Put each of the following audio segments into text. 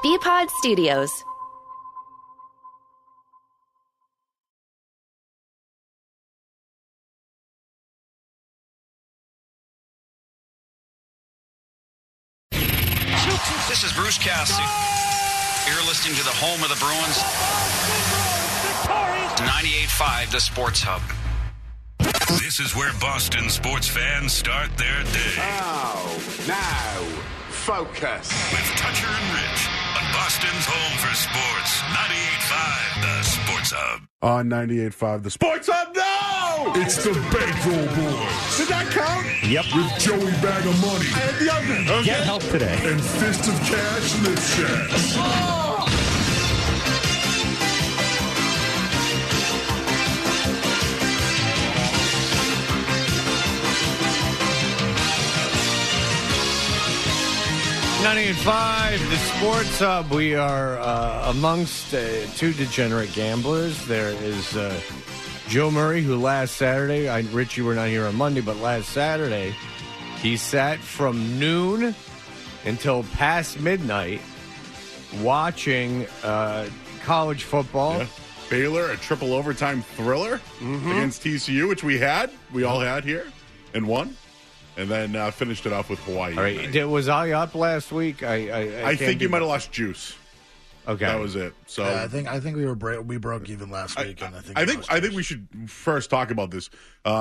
BPod Studios. This is Bruce Cassidy. You're listening to the home of the Bruins. 98.5, the Sports Hub. This is where Boston sports fans start their day. Oh, now, focus. With Toucher and Rich on Boston's home for sports. 98.5, the Sports Hub. On 98.5, the Sports Hub. No! It's the Bankroll Boys. Did that count? Yep. With Joey Bag of Money. And the other. Okay. Get help today. And Fist of Cash Lip Shash. Oh! 98.5, the Sports Hub. We are amongst two degenerate gamblers. There is Joe Murray, who last Saturday, Rich, you were not here on Monday, but last Saturday, he sat from noon until past midnight watching college football. Yeah. Baylor, a triple overtime thriller against TCU, which we all had here, and won. And then finished it off with Hawaii. All right. Was I up last week? I think you might have lost juice. Okay, that was it. So yeah, I think we broke even last week, and I think we should first talk about this.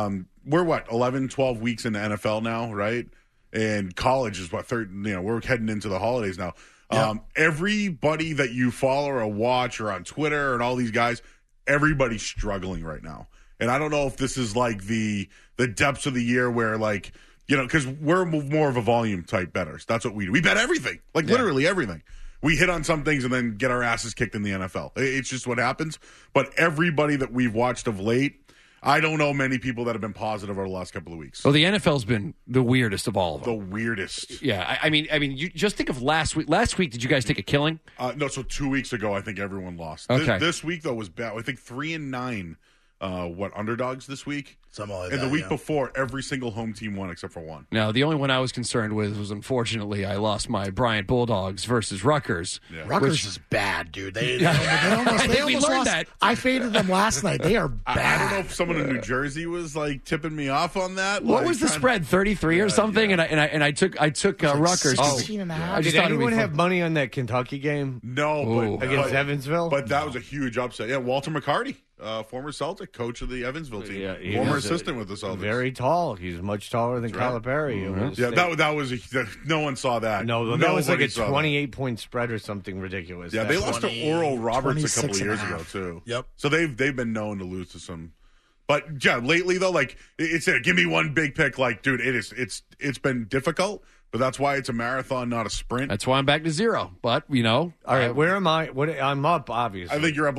We're 11, 12 weeks in the NFL now, right? And college is we're heading into the holidays now. Yeah. Everybody that you follow or watch or on Twitter and all these guys, everybody's struggling right now. And I don't know if this is like the depths of the year where because we're more of a volume type bettors. That's what we do. We bet everything, literally everything. We hit on some things and then get our asses kicked in the NFL. It's just what happens. But everybody that we've watched of late, I don't know many people that have been positive over the last couple of weeks. Well, the NFL's been the weirdest of all of them. The weirdest. Yeah, I mean, you just think of last week. Last week, did you guys take a killing? No, so 2 weeks ago, I think everyone lost. Okay. This week, though, was bad. I think 3-9. Underdogs this week? Something like and that, the week before, every single home team won except for one. No, the only one I was concerned with was, unfortunately, I lost my Bryant Bulldogs versus Rutgers. Yeah. Rutgers is bad, dude. They almost learned lost. That. I faded them last night. They are bad. I don't know if someone in New Jersey was tipping me off on that. What was the spread? 33 or something? Yeah. And I took Rutgers. 16 and a half. Did anyone have money on that Kentucky game? No, against Evansville. But that was a huge upset. Yeah, Walter McCarty. Former Celtic, coach of the Evansville team, former assistant with the Celtics. Very tall. He's much taller than Calipari. Mm-hmm. That was no one saw that. No, that was like a 28-point spread or something ridiculous. Yeah, they lost to Oral Roberts a couple of years ago too. Yep. So they've been known to lose to some. But yeah, lately though, it's give me one big pick. Dude, it's been difficult. But that's why it's a marathon, not a sprint. That's why I'm back to zero. But, All right, where am I? I'm up, obviously. I think you're up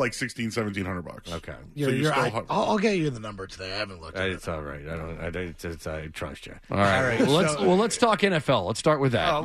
$1,700. Okay. I'll get you the number today. I haven't looked at it. It's all right. I trust you. All right. Let's talk NFL. Let's start with that.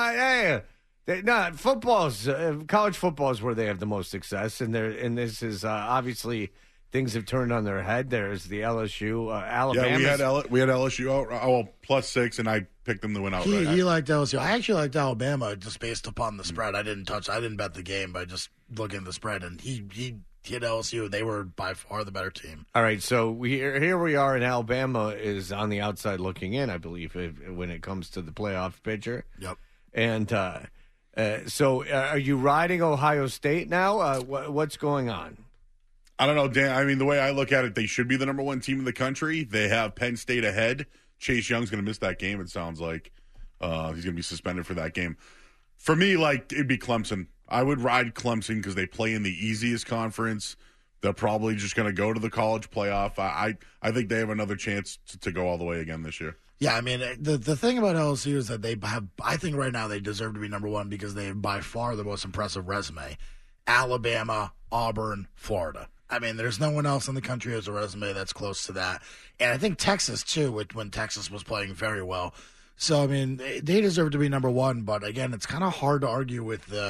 College football is where they have the most success. And this is obviously things have turned on their head. There's the LSU, Alabama. Yeah, we had LSU out, +6, and I picked them to win outright. He liked LSU. I actually liked Alabama just based upon the spread. I didn't bet the game by just looking at the spread, and he hit LSU. They were by far the better team. All right, so here we are, and Alabama is on the outside looking in, I believe, when it comes to the playoff picture. Yep. And so are you riding Ohio State now? What's going on? I don't know, Dan. I mean, the way I look at it, they should be the number one team in the country. They have Penn State ahead. Chase Young's going to miss that game, it sounds like. He's going to be suspended for that game. For me, it'd be Clemson. I would ride Clemson because they play in the easiest conference. They're probably just going to go to the college playoff. I think they have another chance to go all the way again this year. Yeah, I mean, the thing about LSU is that I think right now they deserve to be number one because they have by far the most impressive resume. Alabama, Auburn, Florida. I mean, there's no one else in the country who has a resume that's close to that. And I think Texas, too, when Texas was playing very well. So, I mean, they deserve to be number one. But, again, it's kind of hard to argue with the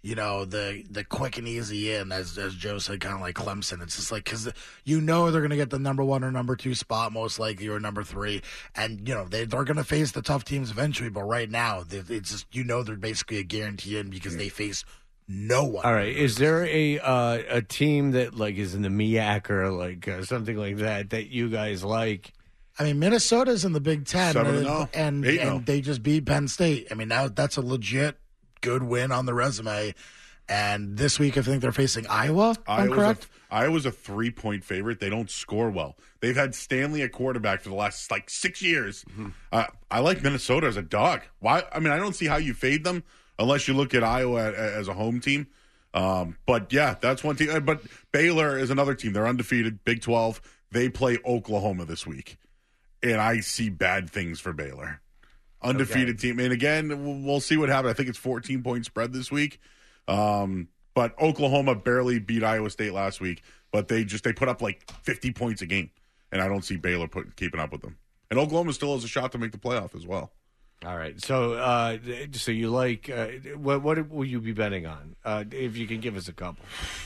the quick and easy in, as Joe said, kind of like Clemson. It's just like, because they're going to get the number 1 or number 2 spot, most likely, or number 3. And, they're going to face the tough teams eventually. But right now, it's just, they're basically a guarantee in because they face no one. All right. Is there a team that, like, is in the MEAC or, like, something like that you guys like? I mean, Minnesota's in the Big Ten. 7-0. And they just beat Penn State. I mean, that's a legit good win on the resume. And this week, I think they're facing Iowa. I'm correct? Iowa's a 3-point favorite. They don't score well. They've had Stanley at quarterback for the last 6 years. Mm-hmm. I like Minnesota as a dog. Why? I mean, I don't see how you fade them unless you look at Iowa as a home team. But yeah, that's one team. But Baylor is another team. They're undefeated, Big 12. They play Oklahoma this week, and I see bad things for Baylor. Undefeated team. And again, we'll see what happens. I think it's 14-point spread this week. But Oklahoma barely beat Iowa State last week, but they put up like 50 points a game, and I don't see Baylor keeping up with them. And Oklahoma still has a shot to make the playoff as well. All right. So you like what will you be betting on? If you can give us a couple.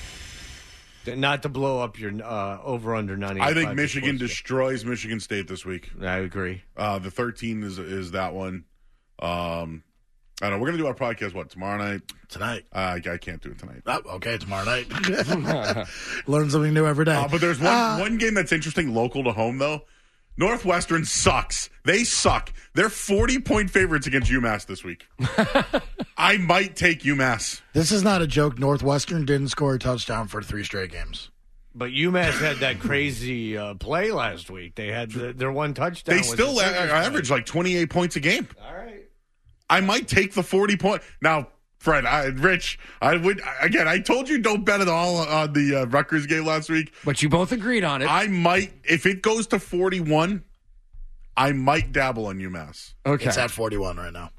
Not to blow up your over under 95. I think Michigan destroys Michigan State this week. I agree. The 13 is that one. I don't know. We're going to do our podcast, tomorrow night? Tonight. I can't do it tonight. Oh, okay, tomorrow night. Learn something new every day. But there's one game that's interesting local to home, though. Northwestern sucks. They suck. They're 40-point favorites against UMass this week. I might take UMass. This is not a joke. Northwestern didn't score a touchdown for 3 straight games. But UMass had that crazy play last week. They had their one touchdown. They still average like 28 points a game. All right. I might take the 40-point. Now, Fred, Rich, I told you don't bet at all on the Rutgers game last week. But you both agreed on it. I might, if it goes to 41, I might dabble on UMass. Okay. It's at 41 right now.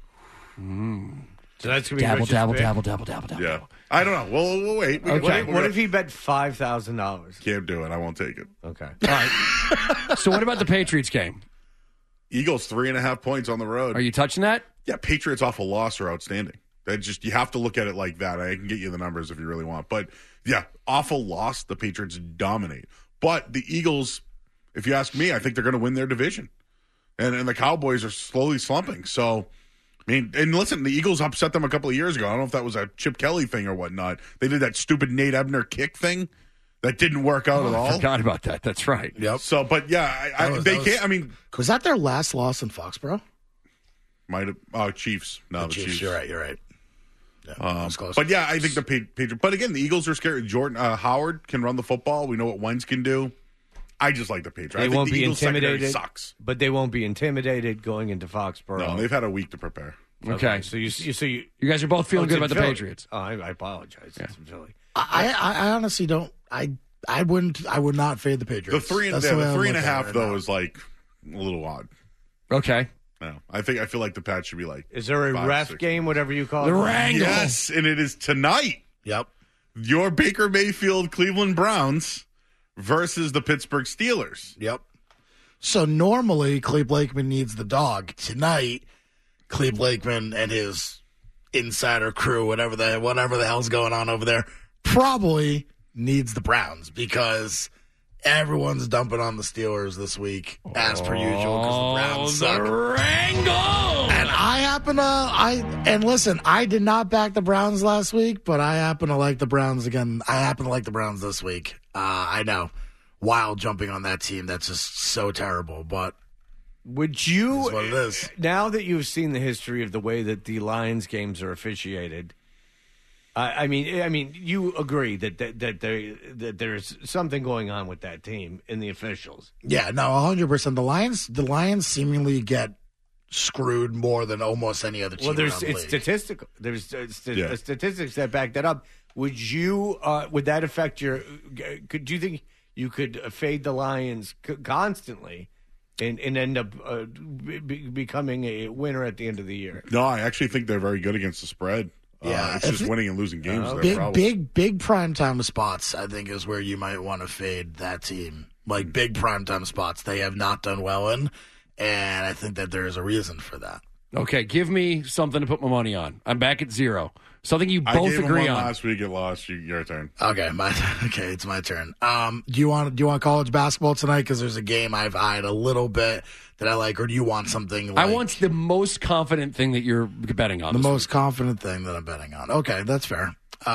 So that's going to be dabble. Yeah. I don't know. We'll wait. Okay. What if he bet $5,000? Can't do it. I won't take it. Okay. All right. So what about the Patriots game? Eagles 3.5 points on the road. Are you touching that? Yeah, Patriots off a loss are outstanding. You have to look at it like that. I can get you the numbers if you really want. But yeah, awful loss. The Patriots dominate. But the Eagles, if you ask me, I think they're going to win their division. And the Cowboys are slowly slumping. So, I mean, and listen, the Eagles upset them a couple of years ago. I don't know if that was a Chip Kelly thing or whatnot. They did that stupid Nate Ebner kick thing that didn't work out at all. I forgot about that. That's right. Yep. So, but yeah, they can't. I mean, was that their last loss in Foxborough? Might have. Oh, Chiefs. No, the Chiefs. You're right. Yeah, close. But yeah, I think the Patriots. But again, the Eagles are scared. Jordan Howard can run the football. We know what Wentz can do. I just like the Patriots. They won't be Eagles intimidated. Sucks. But they won't be intimidated going into Foxborough. No, they've had a week to prepare. Okay. So you guys are both feeling good about the Patriots. Oh, I apologize. Yeah. It's in Philly. I honestly don't. I would not fade the Patriots. The 3.5 though is like a little odd. Okay. No, I feel like the Pats should be like. Is there a 5, ref 6. game, whatever you call the it? Wrangle? Yes, and it is tonight. Yep. Your Baker Mayfield Cleveland Browns versus the Pittsburgh Steelers. Yep. So normally Cleve Blakeman needs the dog. Tonight, Cleve Blakeman and his insider crew, whatever the hell's going on over there, probably needs the Browns because everyone's dumping on the Steelers this week, as per usual, because the Browns suck. Wrangle! And I did not back the Browns last week, but I happen to like the Browns again. I happen to like the Browns this week. I know. Wild jumping on that team. That's just so terrible, but would you, is what it is. Now that you've seen the history of the way that the Lions games are officiated, I mean, you agree that there's something going on with that team in the officials. Yeah, no, 100%. The Lions seemingly get screwed more than almost any other team. Well, it's statistical. There's statistics that back that up. Would that affect your? Do you think you could fade the Lions constantly and end up becoming a winner at the end of the year? No, I actually think they're very good against the spread. Yeah, it's just winning and losing games. Big primetime spots, I think, is where you might want to fade that team. Like big primetime spots, they have not done well in, and I think that there is a reason for that. Okay, give me something to put my money on. I'm back at 0. Something you I both gave him agree one on. last week. It lost. Your turn. Okay, it's my turn. Do you want college basketball tonight? Because there's a game I've eyed a little bit that I like, or do you want something? Like I want the most confident thing that you're betting on. the most confident thing that I'm betting on. Okay, that's fair.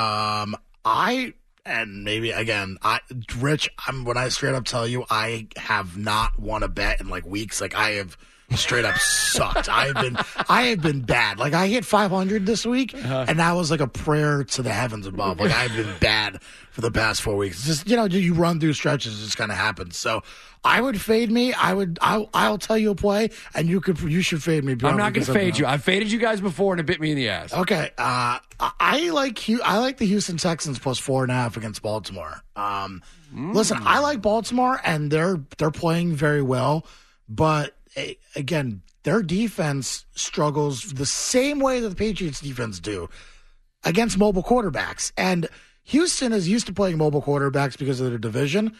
Rich, when I straight up tell you, I have not won a bet in like weeks. Like I have straight up sucked. I have been bad. Like I hit 500 this week, and that was like a prayer to the heavens above. Like I've been bad for the past 4 weeks. Just you run through stretches, it just kind of happens. So I would fade me. I'll tell you a play, and you should fade me. I'm not going to fade you. I've faded you guys before, and it bit me in the ass. Okay. I like the Houston Texans plus 4.5 against Baltimore. Listen, I like Baltimore, and they're playing very well, but again, their defense struggles the same way that the Patriots defense do against mobile quarterbacks. And Houston is used to playing mobile quarterbacks because of their division.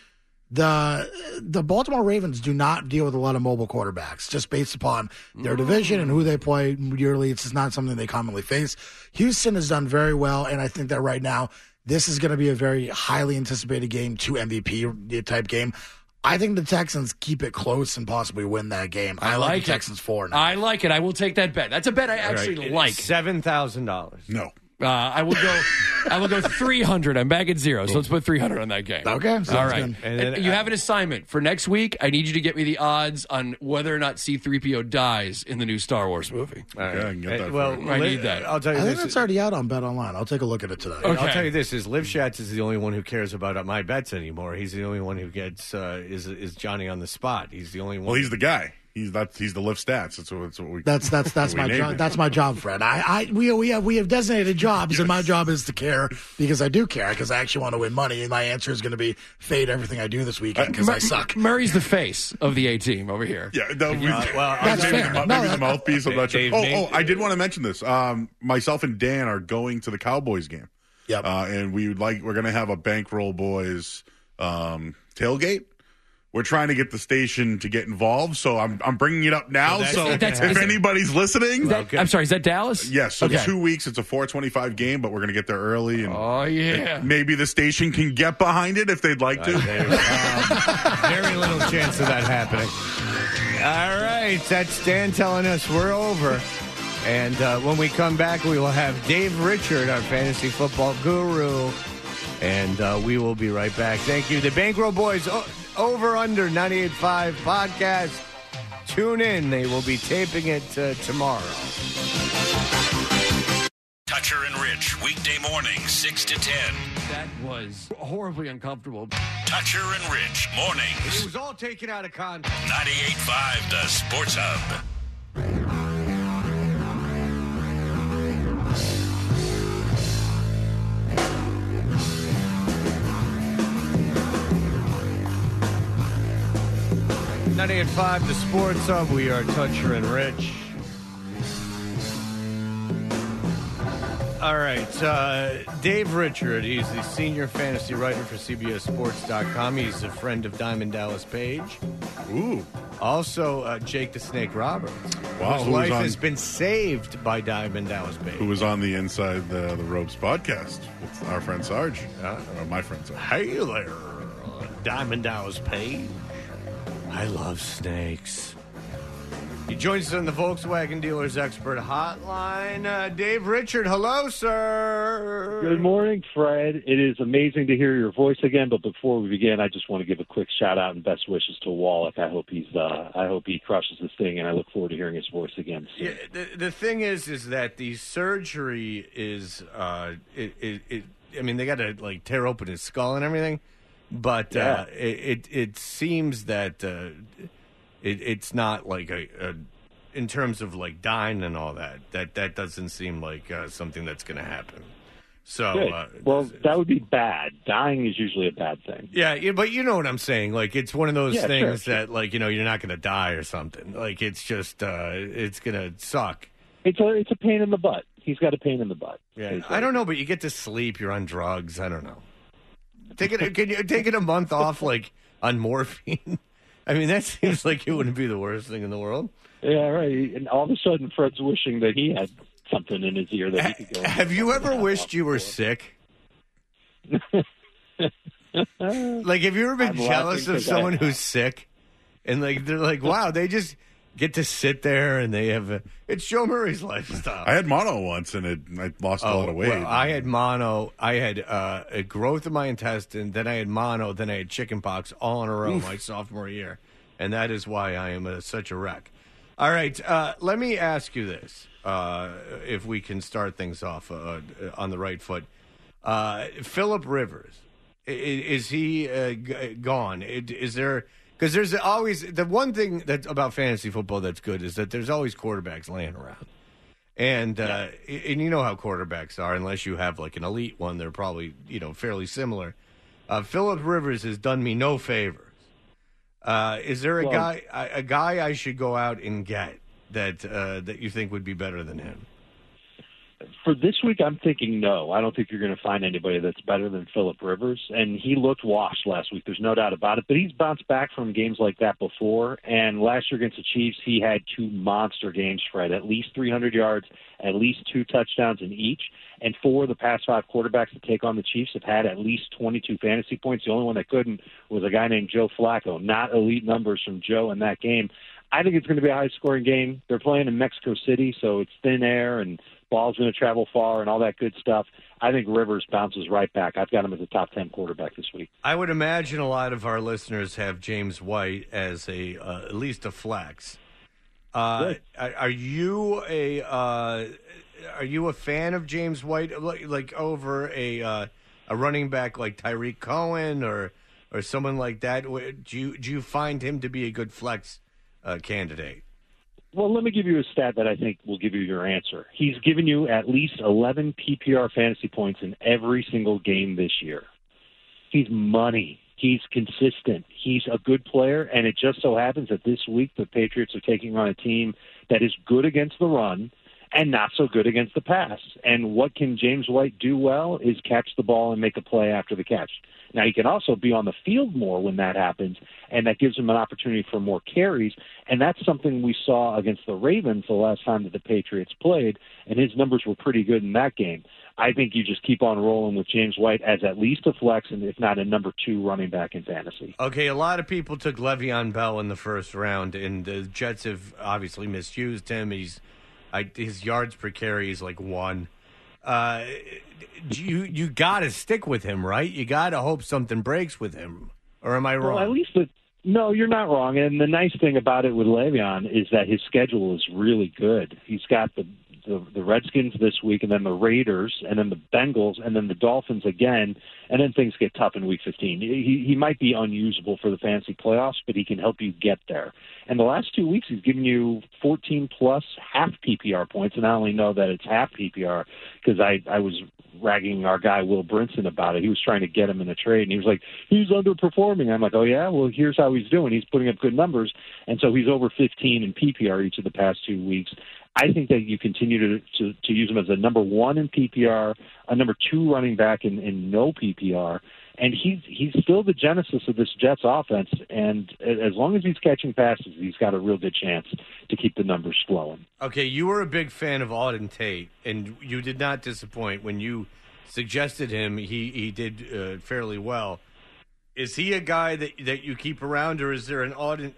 The Baltimore Ravens do not deal with a lot of mobile quarterbacks just based upon their division and who they play yearly. It's just not something they commonly face. Houston has done very well, and I think that right now this is going to be a very highly anticipated game, 2 MVP type game. I think the Texans keep it close and possibly win that game. I like the Texans 4 now. I like it. I will take that bet. That's a bet I actually like. $7,000. No. I will go 300. I'm back at 0, so let's put 300 on that game. Okay, sounds all right. good. And then you have an assignment for next week. I need you to get me the odds on whether or not C-3PO dies in the new Star Wars movie. Okay, I can get that. Well, for you. I need that. I'll tell you I think this. that's already out on Bet Online. I'll take a look at it today. Okay. I'll tell you this: is Liv Schatz is the only one who cares about my bets anymore. He's the only one who gets is Johnny on the spot. He's the only one. Well, he's the guy. He's the lift stats. That's what we. That's we my named job. it. That's my job, Fred. We have designated jobs, and my job is to care because I do care because I actually want to win money. And my answer is going to be fade everything I do this weekend because I suck. Murray's the face of the A team over here. Yeah, That's fair. Maybe the mouthpiece. I'm not sure. Dave, I did want to mention this. Myself and Dan are going to the Cowboys game. Yep. And we're going to have a Bankroll Boys tailgate. We're trying to get the station to get involved, so I'm bringing it up now. So if anybody's listening, I'm sorry, is that Dallas? yes. So Okay. 2 weeks, it's a 4:25 game, but we're going to get there early, and Oh yeah. maybe the station can get behind it if they'd like to. Very little chance of that happening. All right, that's Dan telling us we're over. And when we come back, we will have Dave Richard, our fantasy football guru, and we will be right back. Thank you. The Bankroll Boys Over Under 98.5 podcast. Tune in. They will be taping it tomorrow. Toucher and Rich, weekday mornings, 6 to 10. That was horribly uncomfortable. Toucher and Rich, It mornings, was all taken out of context. 98.5 The Sports Hub. .98.5 The Sports Hub. We are Toucher and Rich. All right, Dave Richard. He's the senior fantasy writer for CBSSports.com. He's a friend of Diamond Dallas Page. Ooh. Also, Jake the Snake Roberts. Wow, whose who was life on- has been saved by Diamond Dallas Page. Who was on the Inside the Ropes podcast with our friend Sarge. Or my friend Sarge. Hey there, Diamond Dallas Page. I love snakes. He joins us on the Volkswagen Dealers Expert Hotline. Dave Richard, hello, sir. Good morning, Fred. It is amazing to hear your voice again. But before we begin, I just want to give a quick shout out and best wishes to Wallach. I hope he crushes this thing, and I look forward to hearing his voice again soon. Yeah, the thing is that the surgery is, I mean, they got to like tear open his skull and everything, but Yeah. it seems that it's not like a in terms of like dying and all that doesn't seem like something that's going to happen. So, Good. Well, that would be bad. Dying is usually a bad thing. yeah, but you know what I'm saying. Like, it's one of those Yeah, things sure. that, like, you're not going to die or something. Like, it's just, it's going to suck. It's a pain in the butt. He's got a pain in the butt. Yeah, I don't know, but you get to sleep. You're on drugs. I don't know. Can you take it a month off, like, on morphine? I mean, that seems like it wouldn't be the worst thing in the world. Yeah, right. And all of a sudden, Fred's wishing that he had something in his ear that he could go. Have you ever wished you were sick? Like, have you ever been jealous of someone who's sick? And, like, they're like, wow, they just get to sit there and they have it's Joe Murray's lifestyle. I had mono once and I lost a lot of weight. Well, I had mono. I had a growth in my intestine. Then I had mono. Then I had chicken pox all in a row my sophomore year. And that is why I am such a wreck. All right. Let me ask you this, if we can start things off on the right foot. Phillip Rivers, is he gone? Is there... Because there's always the one thing that's about fantasy football that's good is that there's always quarterbacks laying around, and you know how quarterbacks are. Unless you have like an elite one, they're probably fairly similar. Phillip Rivers has done me no favors. Is there a guy I should go out and get that you think would be better than him? For this week, I'm thinking no. I don't think you're going to find anybody that's better than Phillip Rivers. And he looked washed last week. There's no doubt about it. But he's bounced back from games like that before. And last year against the Chiefs, he had 2 monster games, Fred. At least 300 yards, at least 2 touchdowns in each. And 4 of the past 5 quarterbacks to take on the Chiefs have had at least 22 fantasy points. The only one that couldn't was a guy named Joe Flacco. Not elite numbers from Joe in that game. I think it's going to be a high-scoring game. They're playing in Mexico City, so it's thin air and ball's going to travel far and all that good stuff. I think Rivers bounces right back. I've got him as a top 10 quarterback this week. I would imagine a lot of our listeners have James White as at least a flex. Are you a fan of James White, like over a running back like Tyreek Cohen or someone like that? Do you find him to be a good flex candidate? Well, let me give you a stat that I think will give you your answer. He's given you at least 11 PPR fantasy points in every single game this year. He's money. He's consistent. He's a good player, and it just so happens that this week the Patriots are taking on a team that is good against the run and not so good against the pass. And what can James White do well is catch the ball and make a play after the catch. Now, he can also be on the field more when that happens, and that gives him an opportunity for more carries, and that's something we saw against the Ravens the last time that the Patriots played, and his numbers were pretty good in that game. I think you just keep on rolling with James White as at least a flex, and if not a number 2 running back in fantasy. Okay, a lot of people took Le'Veon Bell in the first round, and the Jets have obviously misused him. His yards per carry is like 1. You got to stick with him, right? You got to hope something breaks with him. Or am I wrong? Well, at least no, you're not wrong. And the nice thing about it with Le'Veon is that his schedule is really good. He's got the Redskins this week, and then the Raiders, and then the Bengals, and then the Dolphins again, and then things get tough in Week 15. He might be unusable for the fantasy playoffs, but he can help you get there. And the last 2 weeks, he's given you 14-plus half PPR points, and I only know that it's half PPR because I was ragging our guy Will Brinson about it. He was trying to get him in a trade, and he was like, he's underperforming. I'm like, oh, yeah? Well, here's how he's doing. He's putting up good numbers, and so he's over 15 in PPR each of the past 2 weeks. I think that you continue to use him as a number 1 in PPR, a number 2 running back in no PPR, and he's still the genesis of this Jets offense. And as long as he's catching passes, he's got a real good chance to keep the numbers flowing. Okay, you were a big fan of Auden Tate, and you did not disappoint when you suggested him. He did fairly well. Is he a guy that you keep around, or is there an Auden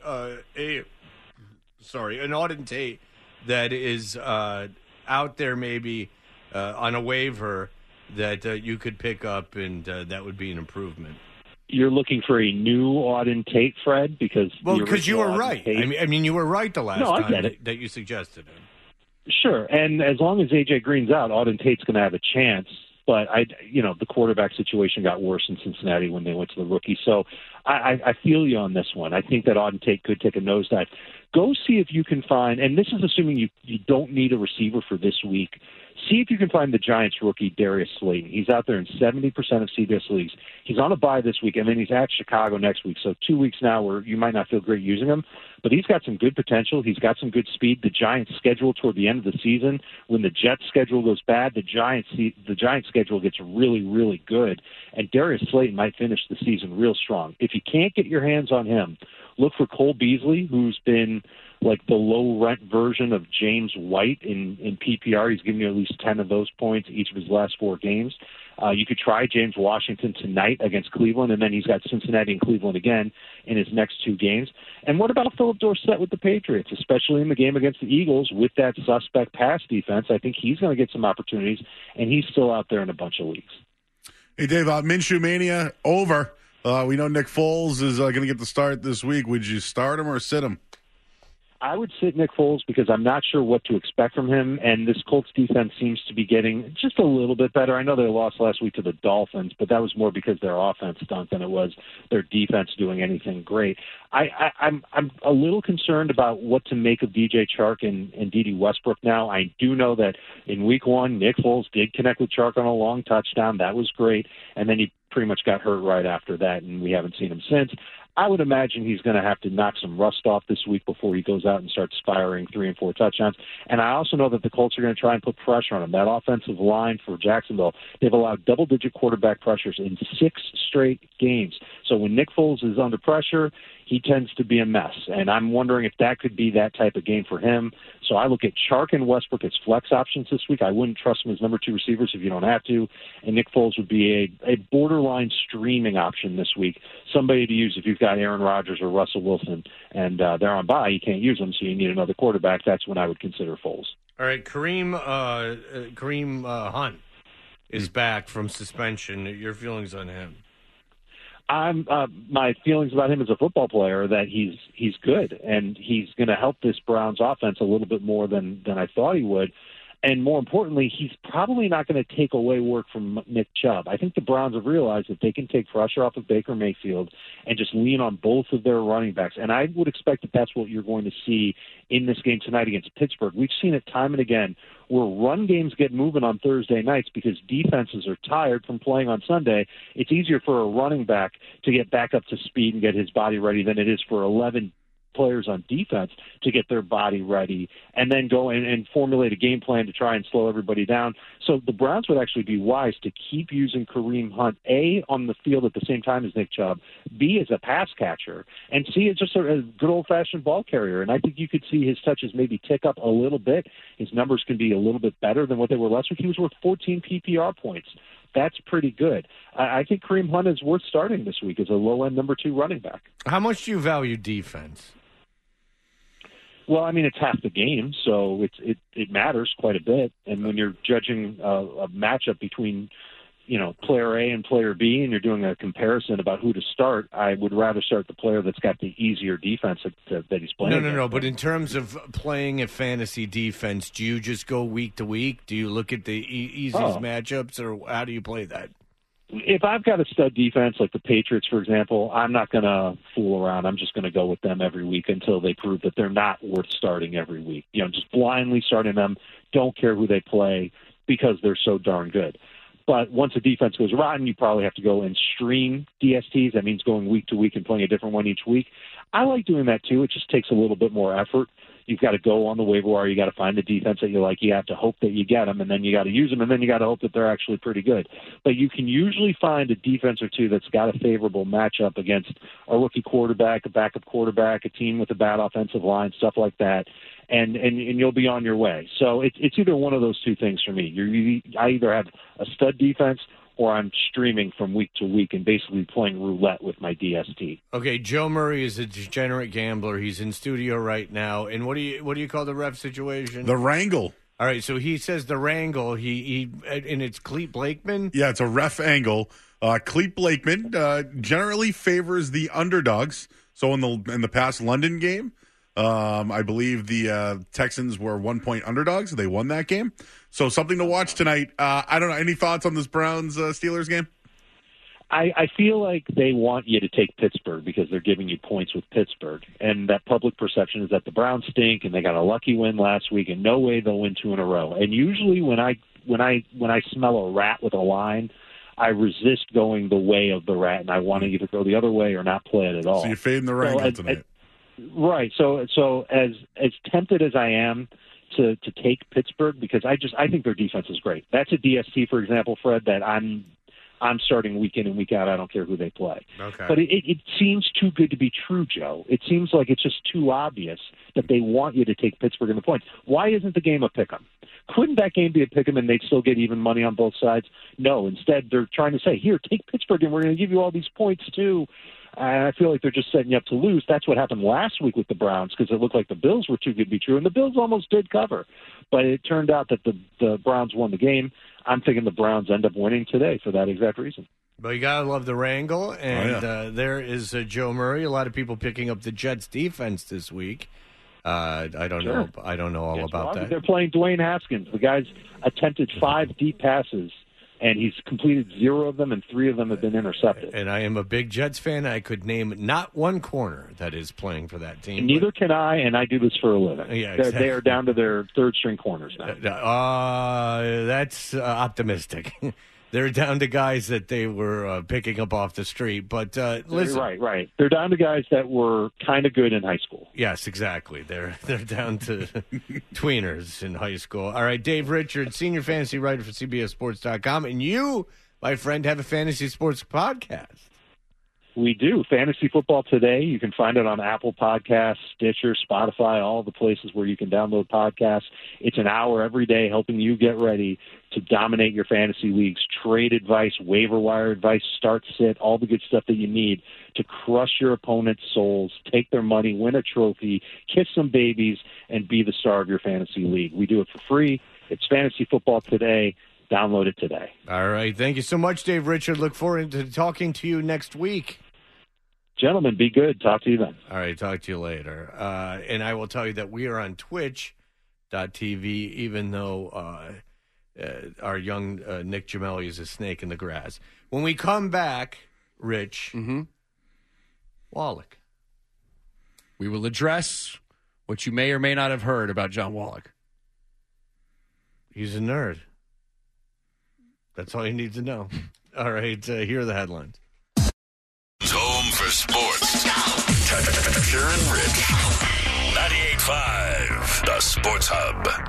Tate that is out there maybe on a waiver that you could pick up and that would be an improvement? You're looking for a new Auden Tate, Fred? Because you were right. I mean, you were right the last time that you suggested him. Sure, and as long as A.J. Green's out, Auden Tate's going to have a chance. But the quarterback situation got worse in Cincinnati when they went to the rookie. So I feel you on this one. I think that Auden Tate could take a nosedive. Go see if you can find, and this is assuming you don't need a receiver for this week. See if you can find the Giants rookie Darius Slayton. He's out there in 70% of CBS leagues. He's on a bye this week, and then he's at Chicago next week. So 2 weeks now where you might not feel great using him, but he's got some good potential. He's got some good speed. The Giants' schedule toward the end of the season, when the Jets' schedule goes bad, the Giants' schedule gets really, really good, and Darius Slayton might finish the season real strong. If you can't get your hands on him, look for Cole Beasley, who's been like the low-rent version of James White in PPR. He's given you at least 10 of those points each of his last 4 games. You could try James Washington tonight against Cleveland, and then he's got Cincinnati and Cleveland again in his next 2 games. And what about Philip Dorsett with the Patriots, especially in the game against the Eagles with that suspect pass defense? I think he's going to get some opportunities, and he's still out there in a bunch of leagues. Hey, Dave, Minshew Mania over. We know Nick Foles is going to get the start this week. Would you start him or sit him? I would sit Nick Foles because I'm not sure what to expect from him, and this Colts defense seems to be getting just a little bit better. I know they lost last week to the Dolphins, but that was more because their offense stunk than it was their defense doing anything great. I'm a little concerned about what to make of DJ Chark and Dede Westbrook now. I do know that in week 1, Nick Foles did connect with Chark on a long touchdown. That was great, and then he pretty much got hurt right after that, and we haven't seen him since. I would imagine he's going to have to knock some rust off this week before he goes out and starts firing 3 and 4 touchdowns. And I also know that the Colts are going to try and put pressure on him. That offensive line for Jacksonville, they've allowed double-digit quarterback pressures in 6 straight games. So when Nick Foles is under pressure, he tends to be a mess. And I'm wondering if that could be that type of game for him. So I look at Chark and Westbrook as flex options this week. I wouldn't trust them as number 2 receivers if you don't have to. And Nick Foles would be a borderline streaming option this week. Somebody to use if you've got Aaron Rodgers or Russell Wilson and they're on bye. You can't use them, so you need another quarterback. That's when I would consider Foles. All right, Kareem Hunt is back from suspension. Your feelings on him? My feelings about him as a football player that he's good and he's going to help this Browns offense a little bit more than I thought he would. And more importantly, he's probably not going to take away work from Nick Chubb. I think the Browns have realized that they can take pressure off of Baker Mayfield and just lean on both of their running backs. And I would expect that that's what you're going to see in this game tonight against Pittsburgh. We've seen it time and again where run games get moving on Thursday nights because defenses are tired from playing on Sunday. It's easier for a running back to get back up to speed and get his body ready than it is for 11 players on defense to get their body ready and then go and formulate a game plan to try and slow everybody down. So the Browns would actually be wise to keep using Kareem Hunt, A, on the field at the same time as Nick Chubb, B, as a pass catcher, and C, as just a good old-fashioned ball carrier. And I think you could see his touches maybe tick up a little bit. His numbers can be a little bit better than what they were last week. He was worth 14 PPR points. That's pretty good. I think Kareem Hunt is worth starting this week as a low-end number 2 running back. How much do you value defense? Well, I mean, it's half the game, so it matters quite a bit. And when you're judging a matchup between, player A and player B, and you're doing a comparison about who to start, I would rather start the player that's got the easier defense that he's playing. No. But in terms of playing a fantasy defense, do you just go week to week? Do you look at the easiest matchups, or how do you play that? If I've got a stud defense like the Patriots, for example, I'm not going to fool around. I'm just going to go with them every week until they prove that they're not worth starting every week. Just blindly starting them, don't care who they play because they're so darn good. But once a defense goes rotten, you probably have to go and stream DSTs. That means going week to week and playing a different one each week. I like doing that too. It just takes a little bit more effort. You've got to go on the waiver wire. You got to find the defense that you like. You have to hope that you get them, and then you got to use them, and then you got to hope that they're actually pretty good. But you can usually find a defense or two that's got a favorable matchup against a rookie quarterback, a backup quarterback, a team with a bad offensive line, stuff like that, and you'll be on your way. So it's either one of those two things for me. I either have a stud defense or I'm streaming from week to week and basically playing roulette with my DST. Okay, Joe Murray is a degenerate gambler. He's in studio right now. And what do you call the ref situation? The wrangle. All right, so he says the wrangle. And it's Clete Blakeman. Yeah, it's a ref angle. Clete Blakeman generally favors the underdogs. So in the past London game, I believe the Texans were 1-point underdogs. They won that game. So something to watch tonight. I don't know. Any thoughts on this Browns-Steelers game? I feel like they want you to take Pittsburgh because they're giving you points with Pittsburgh. And that public perception is that the Browns stink and they got a lucky win last week and no way they'll win 2 in a row. And usually when I smell a rat with a line, I resist going the way of the rat, and I want to either go the other way or not play it at all. So you're fading the wrangle tonight. Right. So as tempted as I am to take Pittsburgh, because I think their defense is great. That's a DST, for example, Fred, that I'm I'm starting week in and week out. I don't care who they play. Okay. But it seems too good to be true, Joe. It seems like it's just too obvious that they want you to take Pittsburgh in the points. Why isn't the game a pick'em? Couldn't that game be a pick'em and they'd still get even money on both sides? No. Instead, they're trying to say, here, take Pittsburgh and we're going to give you all these points too. And I feel like they're just setting you up to lose. That's what happened last week with the Browns because it looked like the Bills were too good to be true, and the Bills almost did cover. But it turned out that the Browns won the game. I'm thinking the Browns end up winning today for that exact reason. But you got to love the wrangle, and there is Joe Murray. A lot of people picking up the Jets' defense this week. I don't know. I don't know all about that. They're playing Dwayne Haskins. The guy's attempted 5 deep passes, and he's completed 0 of them, and 3 of them have been intercepted. And I am a big Jets fan. I could name not one corner that is playing for that team. And neither can I, and I do this for a living. Yeah, exactly. They are down to their third-string corners now. That's optimistic. They're down to guys that they were picking up off the street. But listen, right. They're down to guys that were kind of good in high school. Yes, exactly. They're down to tweeners in high school. All right, Dave Richards, senior fantasy writer for CBSSports.com, and you, my friend, have a fantasy sports podcast. We do. Fantasy Football Today. You can find it on Apple Podcasts, Stitcher, Spotify, all the places where you can download podcasts. It's an hour every day helping you get ready to dominate your fantasy leagues. Trade advice, waiver wire advice, start, sit, all the good stuff that you need to crush your opponent's souls, take their money, win a trophy, kiss some babies, and be the star of your fantasy league. We do it for free. It's Fantasy Football Today. Download it today. All right. Thank you so much, Dave Richard. Look forward to talking to you next week. Gentlemen, be good. Talk to you then. All right, talk to you later. And I will tell you that we are on Twitch.tv, even though our young Nick Gemelli is a snake in the grass. When we come back, Rich, Wallach. We will address what you may or may not have heard about John Wallach. He's a nerd. That's all you need to know. All right, here are the headlines. Home for sports. Tucker and Rich. 98.5, the Sports Hub.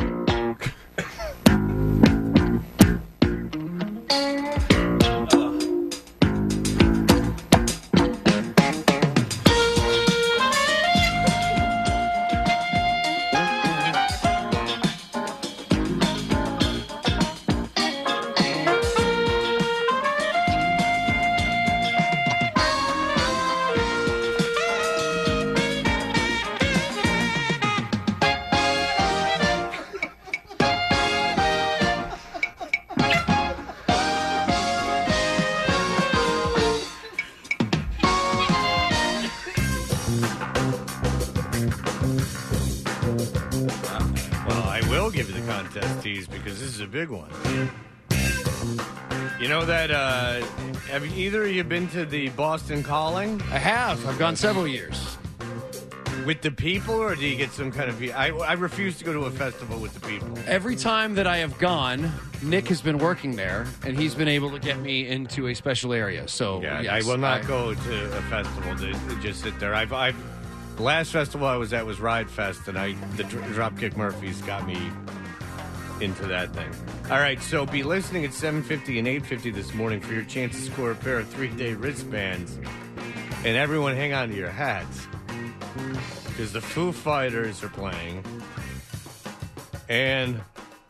Because this is a big one. You know that, have either of you been to the Boston Calling? I have. I've gone several years. With the people, or do you get some kind of... I refuse to go to a festival with the people. Every time that I have gone, Nick has been working there, and he's been able to get me into a special area. So, yes, I will not go to a festival to just sit there. The last festival I was at was Ride Fest, and the Dropkick Murphys got me into that thing. All right, so be listening at 7:50 and 8:50 this morning for your chance to score a pair of 3-day wristbands. And everyone hang on to your hats because the Foo Fighters are playing and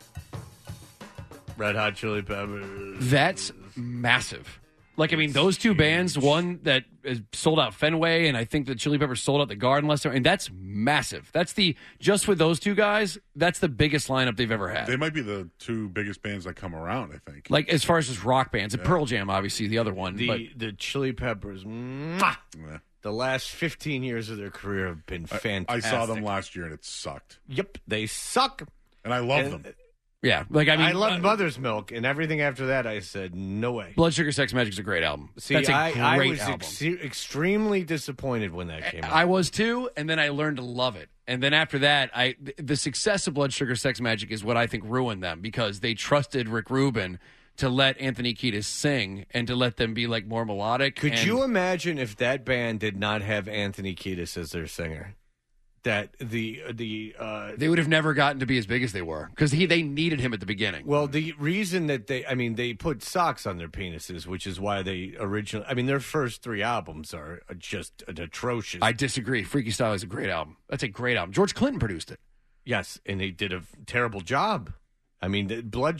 Red Hot Chili Peppers. That's massive. Like, I mean, those two bands, one that is sold out Fenway, and I think the Chili Peppers sold out the Garden last time, and that's massive. That's just with those two guys, that's the biggest lineup they've ever had. They might be the 2 biggest bands that come around, I think. Like, as far as just rock bands, and Pearl Jam, obviously, the other one. The Chili Peppers, mwah, the last 15 years of their career have been fantastic. I saw them last year, and it sucked. Yep, they suck. And I love them. Yeah, like I loved Mother's Milk, and everything after that, I said, no way. Blood Sugar Sex Magic's a great album. See, that's a I great album. Extremely disappointed when that came out. I was too, and then I learned to love it. And then after that, the success of Blood Sugar Sex Magic is what I think ruined them because they trusted Rick Rubin to let Anthony Kiedis sing and to let them be like more melodic. Could you imagine if that band did not have Anthony Kiedis as their singer? that they would have never gotten to be as big as they were because they needed him at the beginning. Well, the reason that they put socks on their penises, which is why they originally, their first 3 albums are just atrocious. I disagree. Freaky Style is a great album. That's a great album. George Clinton produced it. Yes, and they did a terrible job. Freaky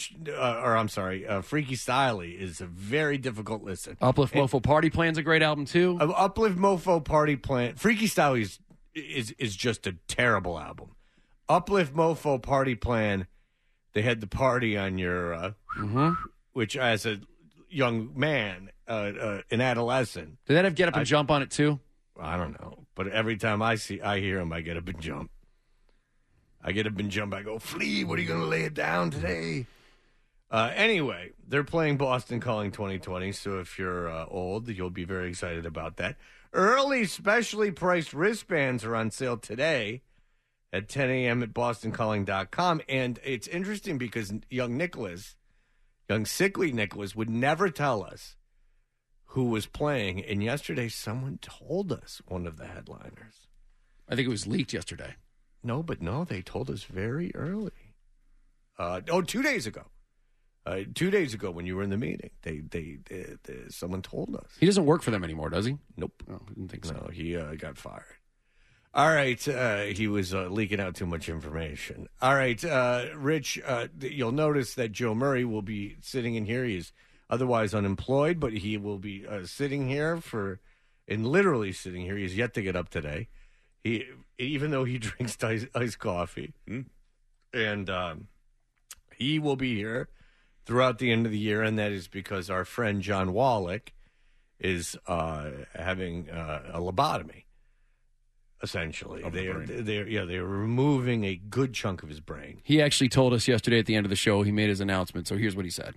Style is a very difficult listen. Uplift Mofo Party Plan's a great album too. Uplift Mofo Party Plan. Freaky Style is just a terrible album. Uplift Mofo Party Plan. They had the party on your, which as a young man, an adolescent. Did that have Get Up and Jump on it too? I don't know, but every time I hear him, I get up and jump. I go, Flea, what are you going to lay it down today? Anyway, they're playing Boston Calling 2020, so if you're old, you'll be very excited about that. Early specially priced wristbands are on sale today at 10 a.m. at bostoncalling.com. And it's interesting because young sickly Nicholas would never tell us who was playing. And yesterday, someone told us one of the headliners. I think it was leaked yesterday. No, they told us very early. 2 days ago. 2 days ago when you were in the meeting, someone told us. He doesn't work for them anymore, does he? Nope. Oh, I didn't think so. No, he got fired. All right. He was leaking out too much information. All right. Rich, you'll notice that Joe Murray will be sitting in here. He's otherwise unemployed, but he will be sitting here literally sitting here. He's yet to get up today. Even though he drinks iced coffee. And he will be here throughout the end of the year, and that is because our friend John Wallach is having a lobotomy, essentially. They're removing a good chunk of his brain. He actually told us yesterday at the end of the show, he made his announcement, so here's what he said.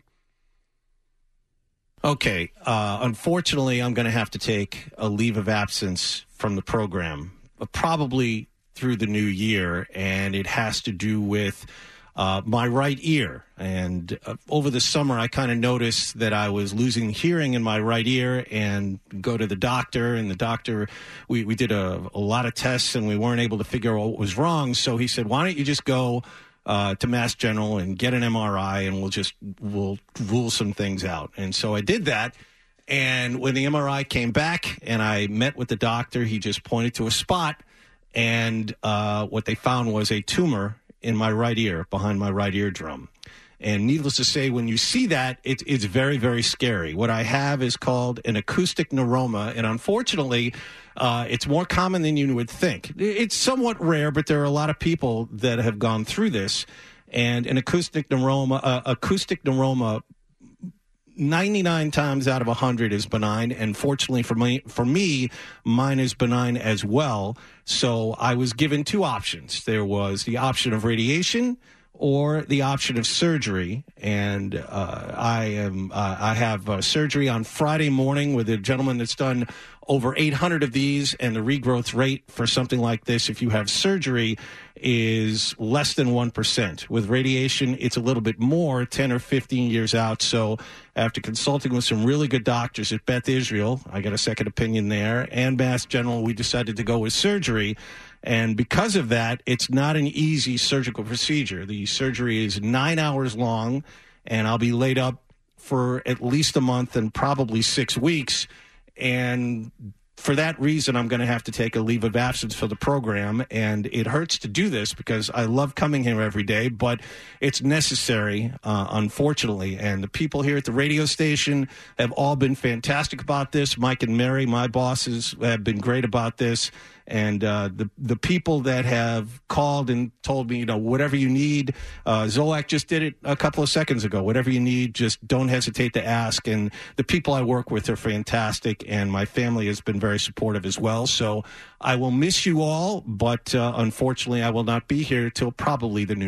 Okay, unfortunately, I'm going to have to take a leave of absence from the program, probably through the new year, and it has to do with my right ear. And over the summer, I kind of noticed that I was losing hearing in my right ear and go to the doctor. And the doctor, we did a lot of tests, and we weren't able to figure out what was wrong. So he said, why don't you just go to Mass General and get an MRI, and we'll rule some things out. And so I did that. And when the MRI came back and I met with the doctor, he just pointed to a spot, and what they found was a tumor in my right ear, behind my right eardrum. And needless to say, when you see that, it's very, very scary. What I have is called an acoustic neuroma, and unfortunately, it's more common than you would think. It's somewhat rare, but there are a lot of people that have gone through this. And an acoustic neuroma 99 times out of 100 is benign, and fortunately for me, mine is benign as well. So I was given 2 options. There was the option of radiation or the option of surgery, and I have surgery on Friday morning with a gentleman that's done over 800 of these, and the regrowth rate for something like this, if you have surgery, is less than 1%. With radiation, it's a little bit more, 10 or 15 years out. So after consulting with some really good doctors at Beth Israel, I got a second opinion there, and Mass General, we decided to go with surgery. And because of that, it's not an easy surgical procedure. The surgery is 9 hours long, and I'll be laid up for at least a month and probably 6 weeks. And for that reason, I'm going to have to take a leave of absence for the program. And it hurts to do this because I love coming here every day, but it's necessary, unfortunately. And the people here at the radio station have all been fantastic about this. Mike and Mary, my bosses, have been great about this. And the people that have called and told me, whatever you need, Zolak just did it a couple of seconds ago. Whatever you need, just don't hesitate to ask. And the people I work with are fantastic, and my family has been very supportive as well. So I will miss you all, but unfortunately, I will not be here till probably the new year.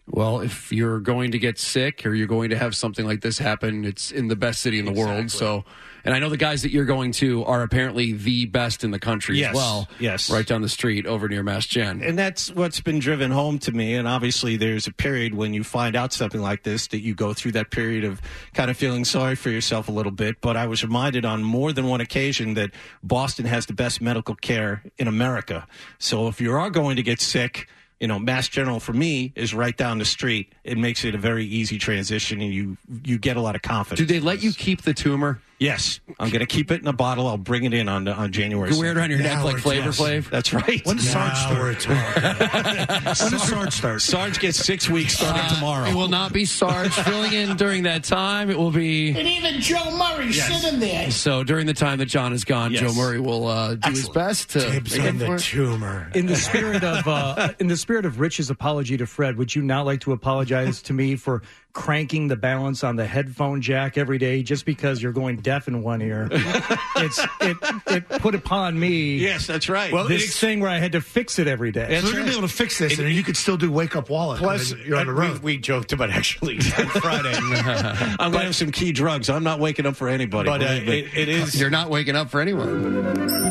Well, if you're going to get sick or you're going to have something like this happen, it's in the best city in the world. So, and I know the guys that you're going to are apparently the best in the country as well. Yes. Right down the street over near Mass Gen. And that's what's been driven home to me. And obviously, there's a period when you find out something like this that you go through that period of kind of feeling sorry for yourself a little bit. But I was reminded on more than one occasion that Boston has the best medical care in America. So if you are going to get sick, Mass General for me is right down the street. It makes it a very easy transition, and you get a lot of confidence. Do they let you keep the tumor? Yes, I'm going to keep it in a bottle. I'll bring it in on January. You wear it around your neck like Flavor Flav. That's right. When does Sarge start? When does Sarge start? Sarge gets 6 weeks starting tomorrow. It will not be Sarge filling in during that time. It will be... And even Joe Murray sitting there. So during the time that John is gone, Joe Murray will do his best to... Tips on the tumor. In the spirit of Rich's apology to Fred, would you not like to apologize to me for cranking the balance on the headphone jack every day just because you're going deaf in one ear? It put upon me. Yes, that's right. Well, this thing where I had to fix it every day. So we're going to be able to fix this, and you could still do Wake Up Wallach. Plus, you're on the road. We joked about actually on Friday. I'm going to have some key drugs. I'm not waking up for anybody. But it is. You're not waking up for anyone.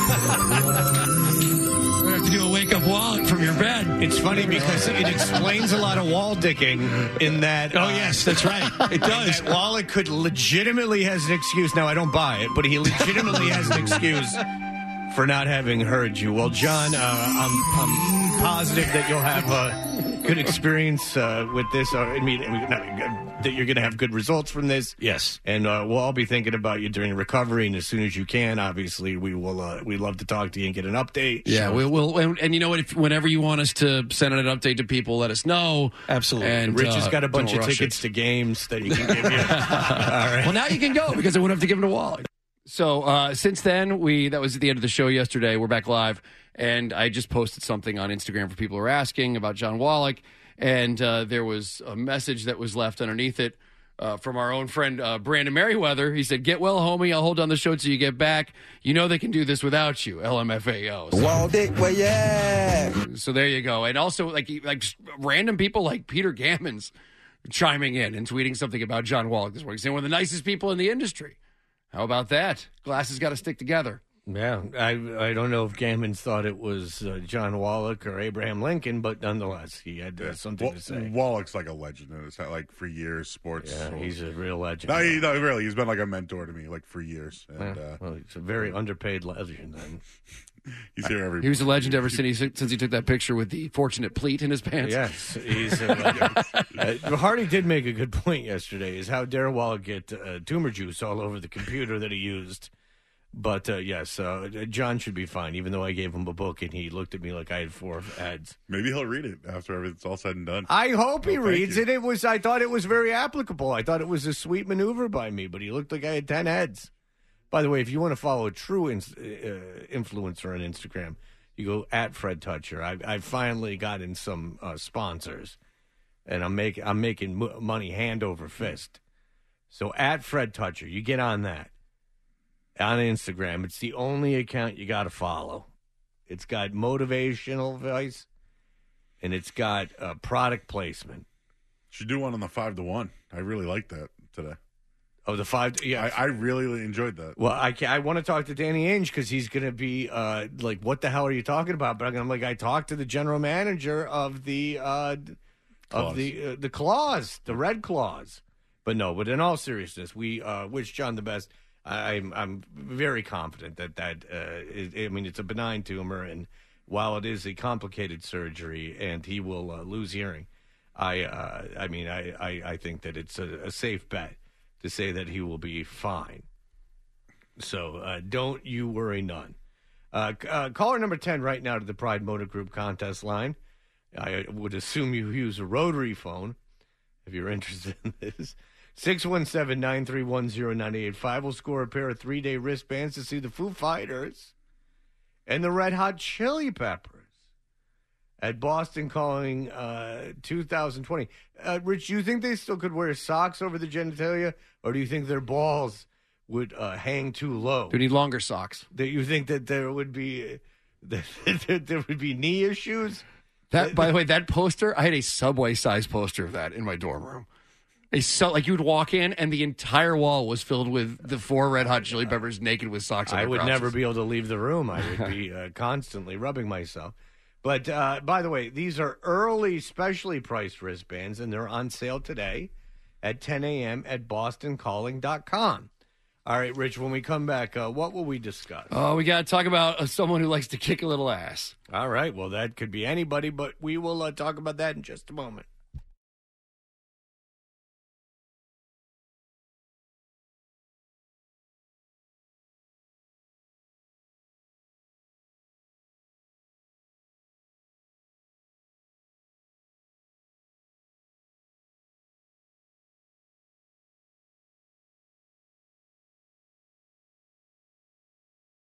To do a wake-up Wallach from your bed. It's funny because it explains a lot of wall dicking in that... Oh, yes, that's right. It does. That Wallach could legitimately has an excuse. Now, I don't buy it, but he legitimately has an excuse for not having heard you. Well, John, I'm positive that you'll have a good experience with this. That you're going to have good results from this. Yes. And we'll all be thinking about you during recovery, and as soon as you can, obviously, we'd love to talk to you and get an update. Yeah, we will. And you know what? Whenever you want us to send an update to people, let us know. Absolutely. And Rich has got a bunch of tickets to games that he can give you. All right. Well, now you can go because I wouldn't have to give them to Wallach. So since then, that was at the end of the show yesterday. We're back live, and I just posted something on Instagram for people who are asking about John Wallach, and there was a message that was left underneath it from our own friend Brandon Merriweather. He said, "Get well, homie. I'll hold down the show till you get back. You know they can do this without you." LMFAO. So there you go. And also, like random people like Peter Gammons chiming in and tweeting something about John Wallach this morning, saying one of the nicest people in the industry. How about that? Glasses got to stick together. Yeah, I don't know if Gammons thought it was John Wallach or Abraham Lincoln, but nonetheless, he had something to say. Wallach's like a legend in his like for years. Sports. Yeah, he's a real legend. No, really, he's been like a mentor to me like for years. And, well, he's a very underpaid legend. Then he's here every. He was a legend ever since he took that picture with the fortunate pleat in his pants. Yes, he's a legend. Hardy did make a good point yesterday. Is how dare Wallach get tumor juice all over the computer that he used. But, yes, John should be fine, even though I gave him a book and he looked at me like I had 4 ads. Maybe he'll read it after it's all said and done. I hope he reads it. I thought it was very applicable. I thought it was a sweet maneuver by me, but he looked like I had 10 heads. By the way, if you want to follow a true influencer on Instagram, you go at Fred Toucher. I've finally gotten some sponsors, and I'm making money hand over fist. So at Fred Toucher, you get on that. On Instagram, it's the only account you got to follow. It's got motivational advice, and it's got product placement. Should do one on the 5-to-1. I really like that today. Oh, the 5. Yeah, I really enjoyed that. Well, I want to talk to Danny Ainge because he's going to be like, "What the hell are you talking about?" But I'm like, I talked to the general manager of the Claws, the Red Claws. But no, but in all seriousness, we wish John the best. I'm very confident that it's a benign tumor, and while it is a complicated surgery, and he will lose hearing, I think that it's a safe bet to say that he will be fine. So don't you worry none. Caller number 10 right now to the Pride Motor Group contest line. I would assume you use a rotary phone if you're interested in this. 617-931-0985 will score a pair of 3-day wristbands to see the Foo Fighters and the Red Hot Chili Peppers at Boston Calling 2020. Rich, do you think they still could wear socks over the genitalia, or do you think their balls would hang too low? Do you need longer socks? Do you think that there would be knee issues? That, by the way, that poster, I had a Subway-sized poster of that in my dorm room. Like you would walk in, and the entire wall was filled with the 4 Red Hot Chili Peppers naked with socks on I their would crotches. never be able to leave the room. I would be constantly rubbing myself. But by the way, these are early, specially priced wristbands, and they're on sale today at 10 a.m. at bostoncalling.com. All right, Rich, when we come back, what will we discuss? Oh, we got to talk about someone who likes to kick a little ass. All right, well, that could be anybody, but we will talk about that in just a moment.